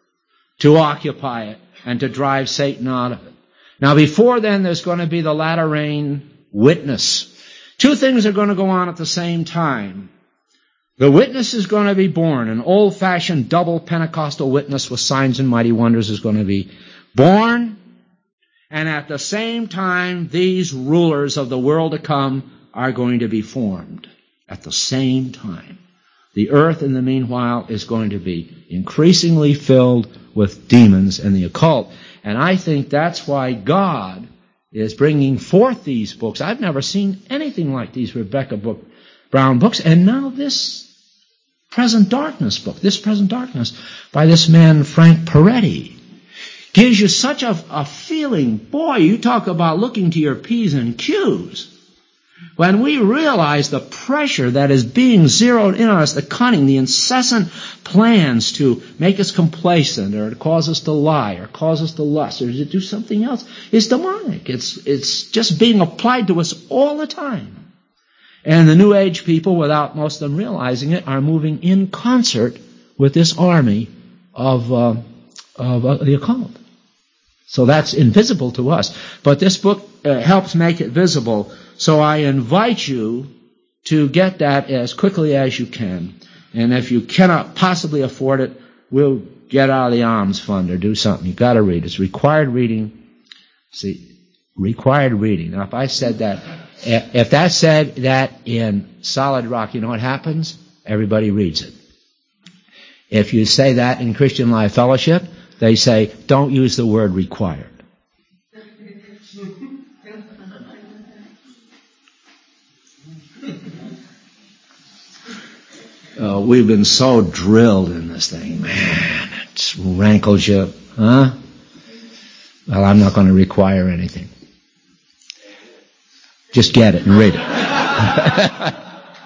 to occupy it and to drive Satan out of it. Now before then, there's going to be the latter rain witness. Two things are going to go on at the same time. The witness is going to be born. An old-fashioned double Pentecostal witness with signs and mighty wonders is going to be born. And at the same time, these rulers of the world to come are going to be formed. At the same time. The earth, in the meanwhile, is going to be increasingly filled with demons and the occult. And I think that's why God is bringing forth these books. I've never seen anything like these Rebecca book, Brown books. And now this Present Darkness book, this Present Darkness by this man Frank Peretti, gives you such a, a feeling. Boy, you talk about looking to your P's and Q's. When we realize the pressure that is being zeroed in on us, the cunning, the incessant plans to make us complacent or to cause us to lie or cause us to lust or to do something else, is demonic. It's, it's just being applied to us all the time. And the New Age people, without most of them realizing it, are moving in concert with this army of, uh, of uh, the occult. So that's invisible to us. But this book uh, helps make it visible. So I invite you to get that as quickly as you can. And if you cannot possibly afford it, we'll get out of the alms fund or do something. You've got to read. It's required reading. See, required reading. Now, if I said that, if that said that in Solid Rock, you know what happens? Everybody reads it. If you say that in Christian Life Fellowship, they say, don't use the word required. Uh, we've been so drilled in this thing. Man, it rankles you. Huh? Well, I'm not going to require anything. Just get it and read it.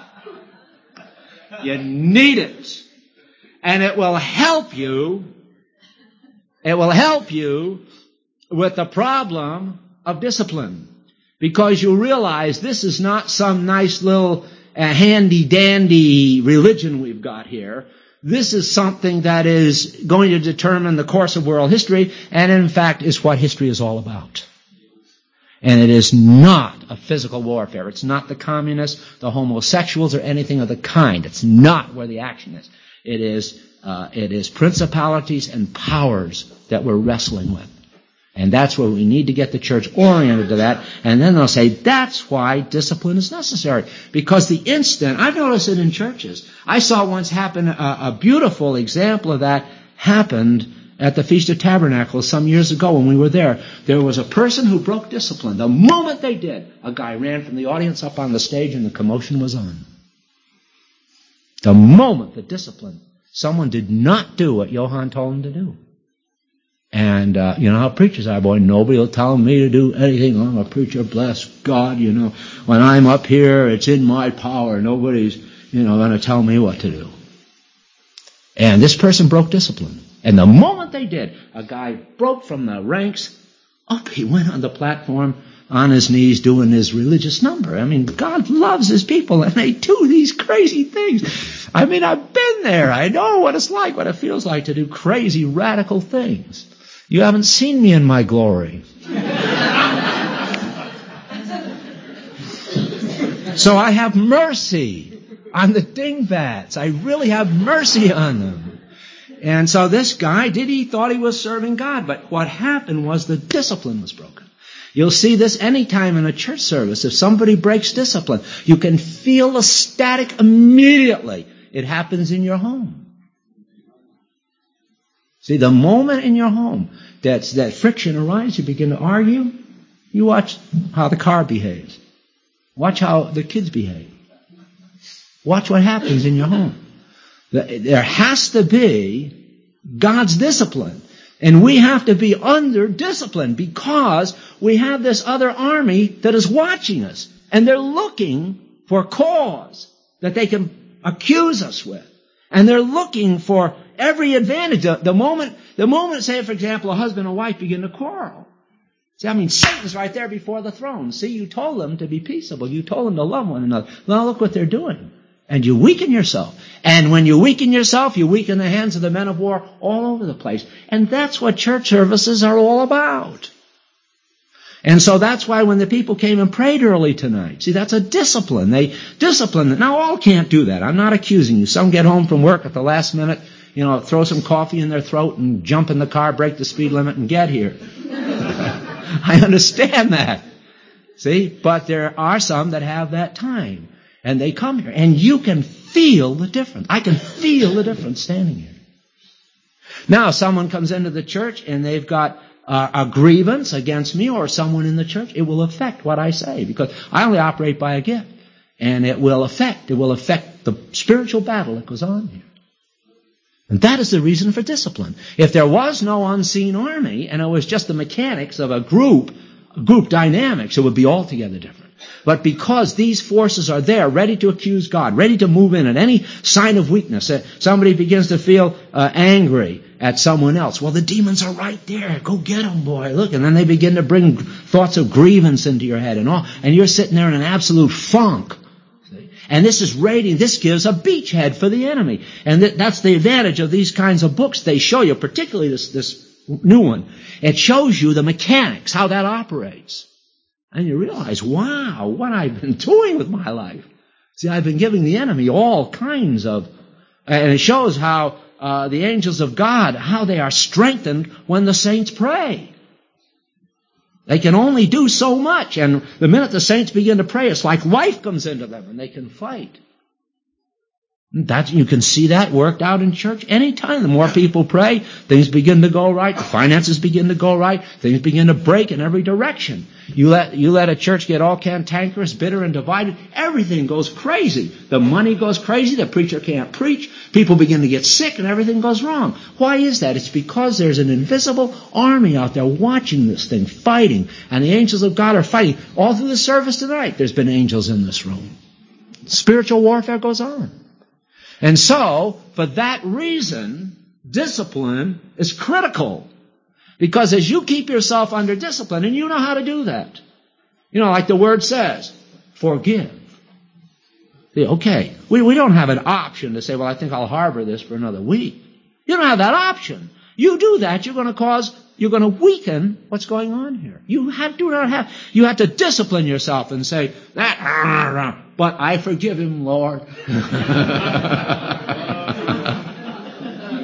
You need it. And it will help you. It will help you with the problem of discipline. Because you realize this is not some nice little uh, handy-dandy religion we've got here. This is something that is going to determine the course of world history, and in fact is what history is all about. And it is not a physical warfare. It's not the communists, the homosexuals, or anything of the kind. It's not where the action is. It is, uh, it is principalities and powers that we're wrestling with. And that's where we need to get the church oriented to that. And then they'll say, that's why discipline is necessary. Because the instant, I've noticed it in churches. I saw once happen, a, a beautiful example of that happened at the Feast of Tabernacles some years ago when we were there. There was a person who broke discipline. The moment they did, a guy ran from the audience up on the stage and the commotion was on. The moment the discipline, someone did not do what Johann told him to do. And, uh, you know how preachers are, boy. Nobody will tell me to do anything. I'm a preacher, bless God, you know. When I'm up here, it's in my power. Nobody's, you know, going to tell me what to do. And this person broke discipline. And the moment they did, a guy broke from the ranks. Up he went on the platform on his knees doing his religious number. I mean, God loves his people, and they do these crazy things. I mean, I've been there. I know what it's like, what it feels like to do crazy, radical things. You haven't seen me in my glory. So I have mercy on the dingbats. I really have mercy on them. And so this guy did, he thought he was serving God, but what happened was the discipline was broken. You'll see this anytime in a church service. If somebody breaks discipline, you can feel the static immediately. It happens in your home. See, the moment in your home that that friction arises, you begin to argue, you watch how the car behaves. Watch how the kids behave. Watch what happens in your home. There has to be God's discipline. And we have to be under discipline because we have this other army that is watching us. And they're looking for cause that they can accuse us with. And they're looking for every advantage. The, the moment, the moment, say, for example, a husband and wife begin to quarrel. See, I mean, Satan's right there before the throne. See, you told them to be peaceable. You told them to love one another. Well, look what they're doing. And you weaken yourself. And when you weaken yourself, you weaken the hands of the men of war all over the place. And that's what church services are all about. And so that's why when the people came and prayed early tonight, see, that's a discipline. They discipline. Now, all can't do that. I'm not accusing you. Some get home from work at the last minute, you know, throw some coffee in their throat and jump in the car, break the speed limit, and get here. I understand that. See? But there are some that have that time. And they come here. And you can feel the difference. I can feel the difference standing here. Now, someone comes into the church and they've got uh, a grievance against me or someone in the church. It will affect what I say because I only operate by a gift. And it will affect, it will affect the spiritual battle that goes on here. And that is the reason for discipline. If there was no unseen army and it was just the mechanics of a group, group dynamics, it would be altogether different. But because these forces are there, ready to accuse God, ready to move in at any sign of weakness, uh, somebody begins to feel uh, angry at someone else. Well, the demons are right there. Go get them, boy. Look, and then they begin to bring thoughts of grievance into your head and all, and you're sitting there in an absolute funk. And this is radiant. This gives a beachhead for the enemy. And th- that's the advantage of these kinds of books. They show you, particularly this, this new one, it shows you the mechanics, how that operates. And you realize, wow, what I've been doing with my life. See, I've been giving the enemy all kinds of, and it shows how uh, the angels of God, how they are strengthened when the saints pray. They can only do so much. And the minute the saints begin to pray, it's like life comes into them and they can fight. That, you can see that worked out in church anytime. The more people pray, things begin to go right. The finances begin to go right. Things begin to break in every direction. You let, you let a church get all cantankerous, bitter, and divided. Everything goes crazy. The money goes crazy. The preacher can't preach. People begin to get sick and everything goes wrong. Why is that? It's because there's an invisible army out there watching this thing, fighting. And the angels of God are fighting. All through the service tonight, there's been angels in this room. Spiritual warfare goes on. And so, for that reason, discipline is critical. Because as you keep yourself under discipline, and you know how to do that. You know, like the word says, forgive. See, okay, we, we don't have an option to say, well, I think I'll harbor this for another week. You don't have that option. You do that, you're going to cause, you're going to weaken what's going on here. You have, do not have, you have to discipline yourself and say, that, but I forgive him, Lord.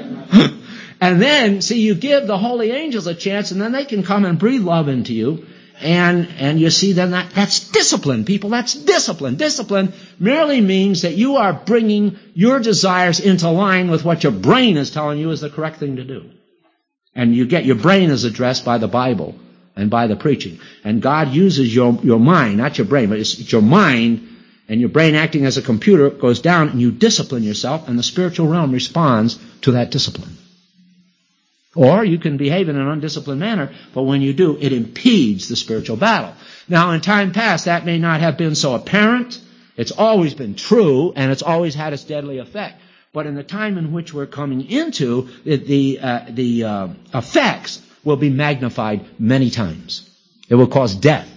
And then, see, you give the holy angels a chance, and then they can come and breathe love into you, And, and you see then that, that's discipline, people. That's discipline. Discipline merely means that you are bringing your desires into line with what your brain is telling you is the correct thing to do. And you get, your brain is addressed by the Bible and by the preaching. And God uses your, your mind, not your brain, but it's, it's your mind and your brain acting as a computer goes down and you discipline yourself and the spiritual realm responds to that discipline. Or you can behave in an undisciplined manner, but when you do, it impedes the spiritual battle. Now, in time past, that may not have been so apparent. It's always been true, and it's always had its deadly effect. But in the time in which we're coming into, the, the, uh, the uh, effects will be magnified many times. It will cause death.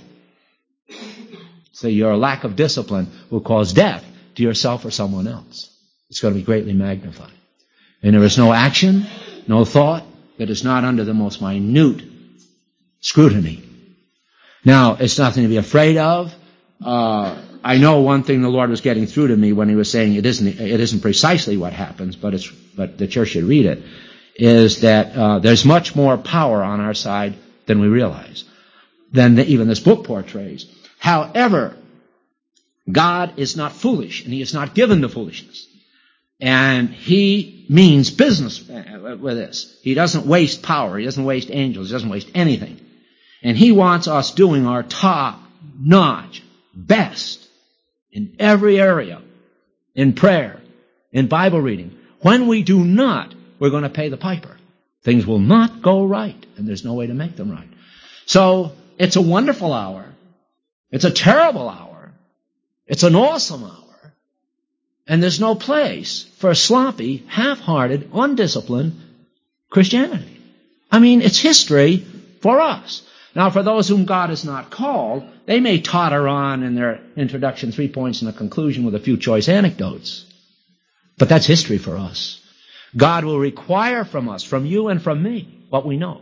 So your lack of discipline will cause death to yourself or someone else. It's going to be greatly magnified. And there is no action, no thought, that is not under the most minute scrutiny. Now, it's nothing to be afraid of. Uh, I know one thing the Lord was getting through to me when He was saying it isn't it isn't precisely what happens, but it's but the church should read it, is that uh, there's much more power on our side than we realize, than the, even this book portrays. However, God is not foolish, and He is not given to foolishness. And He means business with this. He doesn't waste power. He doesn't waste angels. He doesn't waste anything. And He wants us doing our top-notch best in every area, in prayer, in Bible reading. When we do not, we're going to pay the piper. Things will not go right, and there's no way to make them right. So it's a wonderful hour. It's a terrible hour. It's an awesome hour. And there's no place for sloppy, half-hearted, undisciplined Christianity. I mean, it's history for us. Now, for those whom God has not called, they may totter on in their introduction, three points, and a conclusion with a few choice anecdotes. But that's history for us. God will require from us, from you and from me, what we know.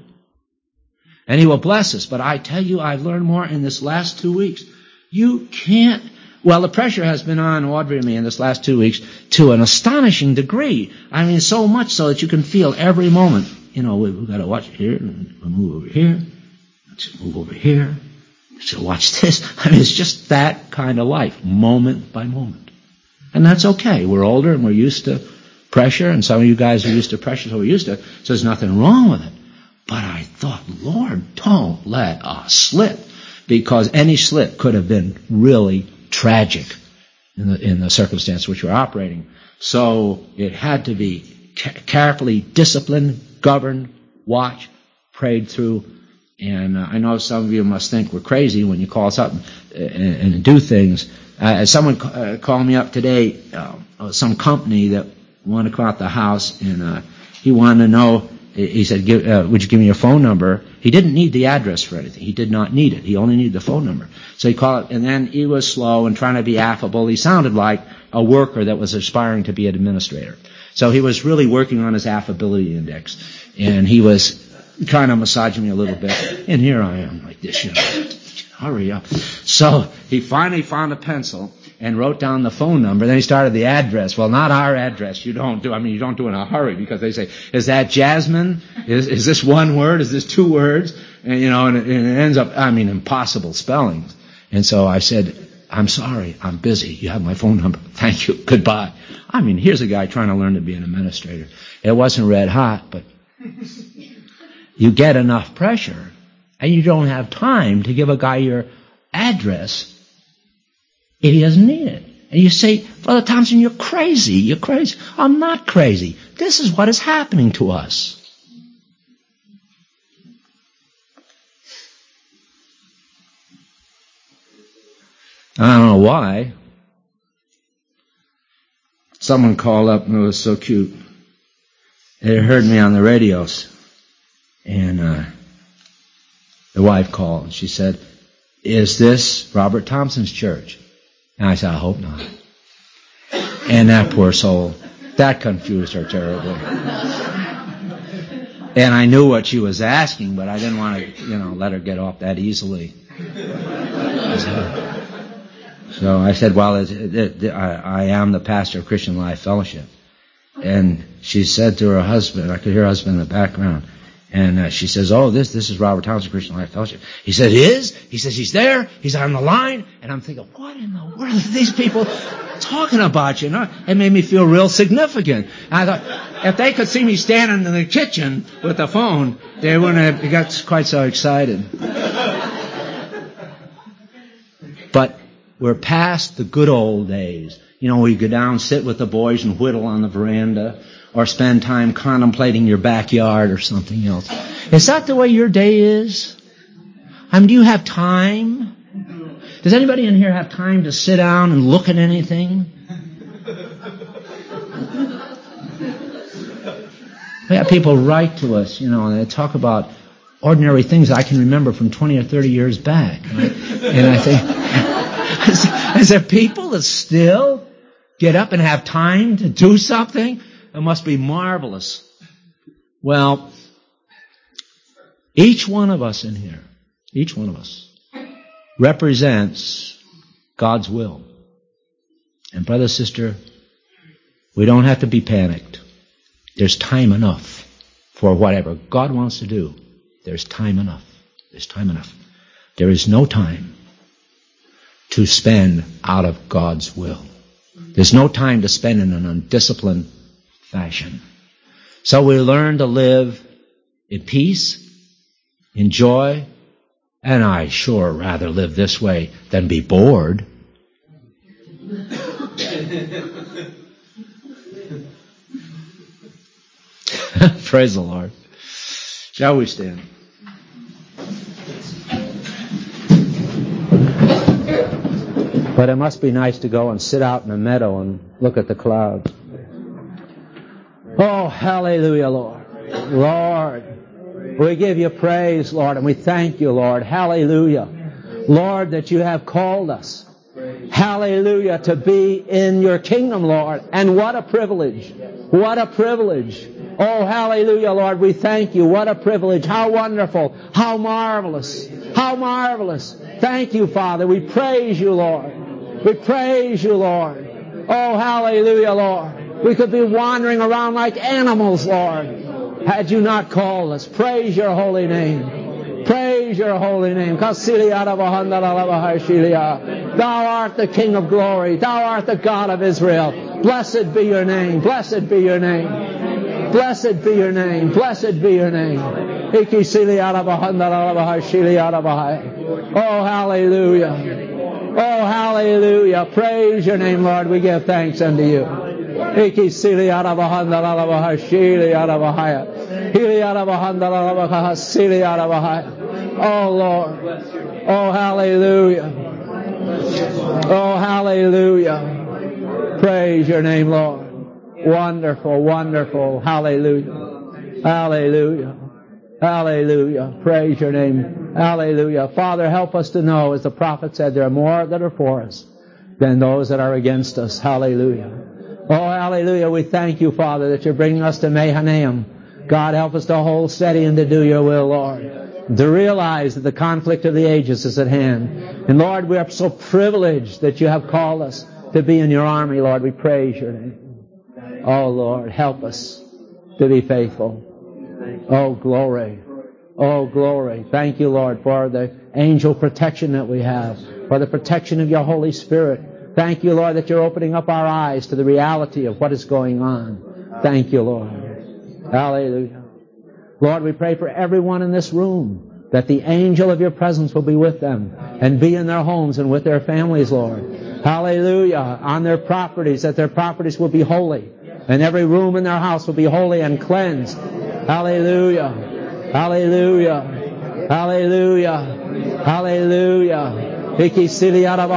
And He will bless us. But I tell you, I've learned more in this last two weeks. You can't Well, the pressure has been on Audrey and me in this last two weeks to an astonishing degree. I mean, so much so that you can feel every moment, you know, we've got to watch here, and we'll move over here, let's move over here, so watch this. I mean, it's just that kind of life, moment by moment. And that's okay. We're older and we're used to pressure, and some of you guys are used to pressure, so we're used to it, so there's nothing wrong with it. But I thought, Lord, don't let us slip, because any slip could have been really tragic in the, in the circumstance which we're operating. So it had to be ca- carefully disciplined, governed, watched, prayed through. And uh, I know some of you must think we're crazy when you call us up and, and, and do things. Uh, someone uh, called me up today, uh, some company that wanted to come out the house, and uh, he wanted to know, he said, give, uh, would you give me your phone number? He didn't need the address for anything. He did not need it. He only needed the phone number. So he called it, and then he was slow and trying to be affable. He sounded like a worker that was aspiring to be an administrator. So he was really working on his affability index. And he was trying to massage me a little bit. And here I am, like this, you know, hurry up. So he finally found a pencil and wrote down the phone number. Then he started the address. Well, not our address. You don't do, I mean, you don't do it in a hurry, because they say, is that Jasmine? Is, is this one word? Is this two words? And, you know, and it, and it ends up, I mean, impossible spellings. And so I said, I'm sorry, I'm busy. You have my phone number. Thank you. Goodbye. I mean, here's a guy trying to learn to be an administrator. It wasn't red hot, but you get enough pressure and you don't have time to give a guy your address if he doesn't need it. And you say, Brother Thompson, you're crazy. You're crazy. I'm not crazy. This is what is happening to us. I don't know why. Someone called up and it was so cute. They heard me on the radios. And uh, the wife called and she said, is this Robert Thompson's church? And I said, I hope not. And that poor soul, that confused her terribly. And I knew what she was asking, but I didn't want to, you know, let her get off that easily. So I said, well, it, it, it, I, I am the pastor of Christian Life Fellowship. And she said to her husband, I could hear her husband in the background, And uh, she says, oh, this this is Robert Townsend Christian Life Fellowship. He said, it is? He says, he's there. He's on the line. And I'm thinking, what in the world are these people talking about? You know, it made me feel real significant. I thought, if they could see me standing in the kitchen with the phone, they wouldn't have got quite so excited. But we're past the good old days. You know, we go down, sit with the boys and whittle on the veranda, or spend time contemplating your backyard or something else. Is that the way your day is? I mean, do you have time? Does anybody in here have time to sit down and look at anything? We have people write to us, you know, and they talk about ordinary things I can remember from twenty or thirty years back. Right? And I think, is, is there people that still get up and have time to do something? It must be marvelous. Well, each one of us in here, each one of us, represents God's will. And brother, sister, we don't have to be panicked. There's time enough for whatever God wants to do. There's time enough. There's time enough. There is no time to spend out of God's will. There's no time to spend in an undisciplined fashion. So we learn to live in peace, in joy, and I sure rather live this way than be bored. Praise the Lord. Shall we stand? But it must be nice to go and sit out in a meadow and look at the clouds. Oh, hallelujah, Lord. Lord, we give you praise, Lord, and we thank you, Lord. Hallelujah. Lord, that you have called us. Hallelujah, to be in your kingdom, Lord. And what a privilege. What a privilege. Oh, hallelujah, Lord, we thank you. What a privilege. How wonderful. How marvelous. How marvelous. Thank you, Father. We praise you, Lord. We praise you, Lord. Oh, hallelujah, Lord. We could be wandering around like animals, Lord, had you not called us. Praise your holy name. Praise your holy name. Thou art the King of glory. Thou art the God of Israel. Blessed be your name. Blessed be your name. Blessed be your name. Blessed be your name. Oh, hallelujah. Oh, hallelujah. Praise your name, Lord. We give thanks unto you. Oh, Lord. Oh, hallelujah. Oh, hallelujah. Praise your name, Lord. Wonderful, wonderful. Hallelujah. Hallelujah. Hallelujah. Praise your name. Hallelujah. Father, help us to know, as the prophet said, there are more that are for us than those that are against us. Hallelujah. Oh, hallelujah. We thank you, Father, that you're bringing us to Mahanaim. God, help us to hold steady and to do your will, Lord. To realize that the conflict of the ages is at hand. And Lord, we are so privileged that you have called us to be in your army, Lord. We praise your name. Oh, Lord, help us to be faithful. Oh, glory. Oh, glory. Thank you, Lord, for the angel protection that we have, for the protection of your Holy Spirit. Thank you, Lord, that you're opening up our eyes to the reality of what is going on. Thank you, Lord. Hallelujah. Lord, we pray for everyone in this room, that the angel of your presence will be with them and be in their homes and with their families, Lord. Hallelujah. On their properties, that their properties will be holy, and every room in their house will be holy and cleansed. Hallelujah. Hallelujah. Hallelujah. Hallelujah.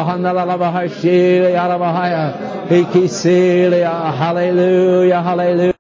Hallelujah. Hallelujah.